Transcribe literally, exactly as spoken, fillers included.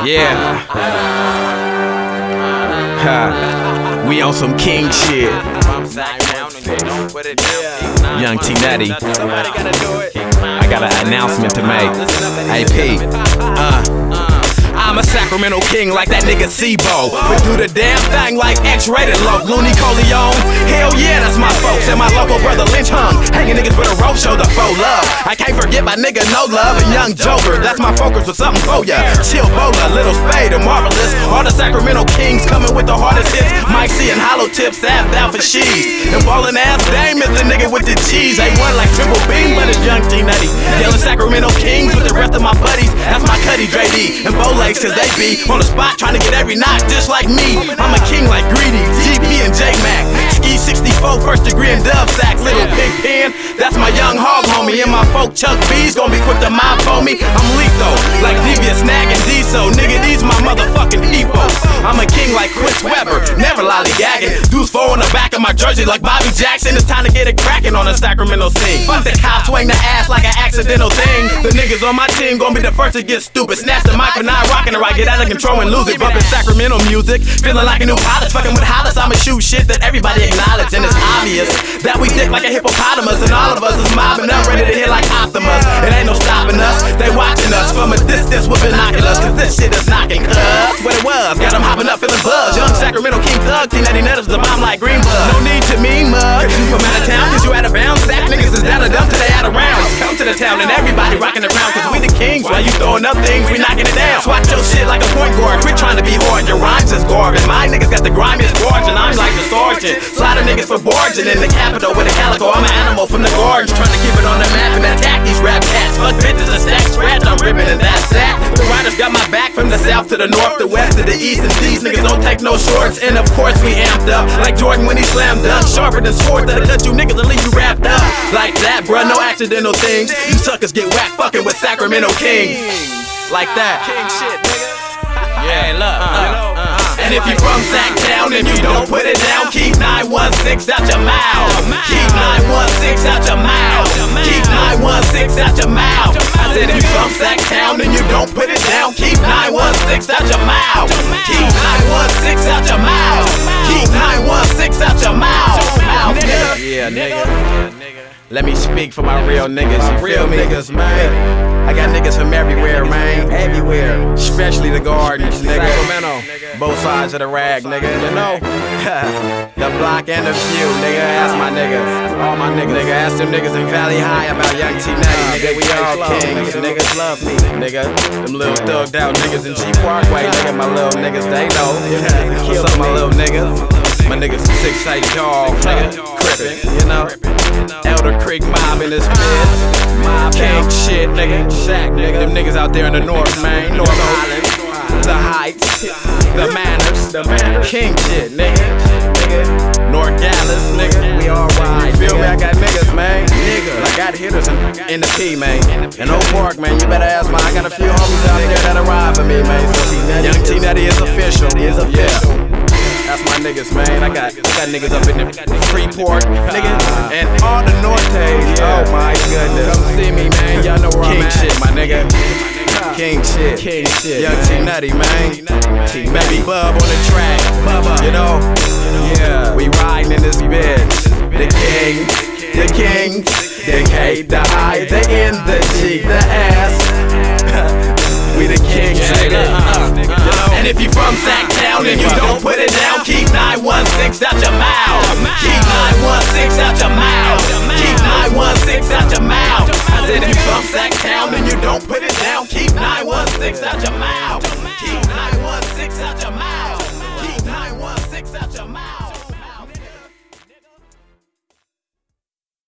Yeah. Ha. We on some king shit. Young T Nutty. I got an announcement to make. A P. Uh. I'm a Sacramento king like that nigga Sebo. We do the damn thing like X-rated low. Looney Coleon. Hell yeah, that's my folks. And my local brother Lynch hung. Hanging niggas with a rope show the faux love. I can't forget my nigga No Love and Young Joker. That's my focus with something for ya. Chill Bola, Little Spade and Marvelous. All the Sacramento kings coming with the hardest hits. Mike C and Hollow Tips, Sapped out for she's. And ballin' ass Dame is the nigga with the cheese. They won like triple beam, but it's Young T Nutty. Yelling Sacramento kings with the rest of my buddies. That's my Cuddy Dre D and Bowlegs, cause they be on the spot trying to get every knot just like me. I'm a king like Greedy, G P and J-Mac. Ski sixty-four, first degree in dub sack. Little Big Pen, that's my young hog homie. And my folk Chuck B's gonna be quick to mob for me. I'm lethal, like Devious, Snag and D-So. Nigga, these my motherfucking people. I'm a king like Chris Webber, never lollygagging. Deuce four on the back of my jersey like Bobby Jackson. It's time to get it cracking on the Sacramento scene. Fuck the cops, swing the ass like an accidental thing. The niggas on my team gonna be the first to get stupid. Snatch the mic and I rockin' the right, get out of control and lose it. Bumpin' Sacramento music, feeling like a new pilot. Fucking with Hollis, I'ma shoot shit that everybody acknowledge. And it's obvious that we thick like a hippopotamus. And all of us is mobbing up, ready to hit like Optimus. It ain't no stopping us, they watching us from a distance with binoculars. Cause this shit is knocking us what it was. Got them hopping up feeling buzz. Young Sacramento King Thug, T Nutty Nutters, the bomb like green blood. No need to mean mug, cause you from out of town, cause you out of bounds. Sack niggas is down to dump till they out of rounds. Come to the town and everybody rocking the crown. Cause we the kings, while you throwing up things, we knocking it down. Swat your shit like a point guard, quit trying to be hard. Your rhymes is garbage. My niggas got the grimiest gorge, and I'm like the sergeant. Slaughter niggas for borging in the capital with a calico. I'm an animal from the gorge, trying to keep it on the map and attack these rap cats. Fuck bitches and stack scratch, I'm ripping and that's that. The riders got my back from the south to the north, the west to the east, and these niggas don't take no shorts. And of course we amped up, like Jordan when he slammed dunk. Sharper than swords that'll cut you niggas and leave you wrapped up. Like that, bruh, no accidental things. You suckers get whacked fucking with Sacramento kings. Like that. King shit, nigga. Yeah, look, uh, uh, and if you from Sacktown and you don't put it down, keep nine one six out your mouth. Keep nine one six out your mouth. Keep nine one six out your mouth. I said if you from Sacktown and you don't put it down, keep nine one six out your mouth. Keep nine one six out your mouth. Keep nine one six out your mouth. Yeah, nigga. Let me speak for my real niggas. You real niggas, man. I got niggas from everywhere, man. Everywhere. Especially the gardens, nigga. Sacramento. Both sides of the rag, nigga. You know? The block and the few, nigga. Ask my niggas. All my niggas. Nigga, ask them niggas in Valley High about Young T Nutty, nigga. We all kings. Niggas love me, nigga. Them little thugged out niggas in G Parkway, nigga. My little niggas, they know. What's up, my little niggas? My niggas some six eight tall, nigga. Crippin', you know? Elder Creek mob in this bitch. King shit, nigga. Shack, nigga. Them niggas out there in the north, man. North Island, the Heights, the Manors, the Manors. King shit, nigga. Nigga. North Dallas, nigga. We all ride. Feel me? I got niggas, man. Nigga. I got hitters in, in the P, man. In Oak Park, man. You better ask my. I got a few homies out there that'll ride for me, man. So Young T Nutty is official. Is official. That's my niggas, man. I got, I got niggas up in the Freeport, nigga, and all the Nortes. Oh my goodness. Come see me, man. Y'all know where I'm at. King shit, my nigga. King shit. King shit. Young T Nutty, man. T Baby Bub on the track. Bubba. You know? Yeah. We riding in this bitch. The king. The kings. The K, the I, the N, the G, the S. We the kings, nigga. Uh, uh, uh, and if you from Sacktown and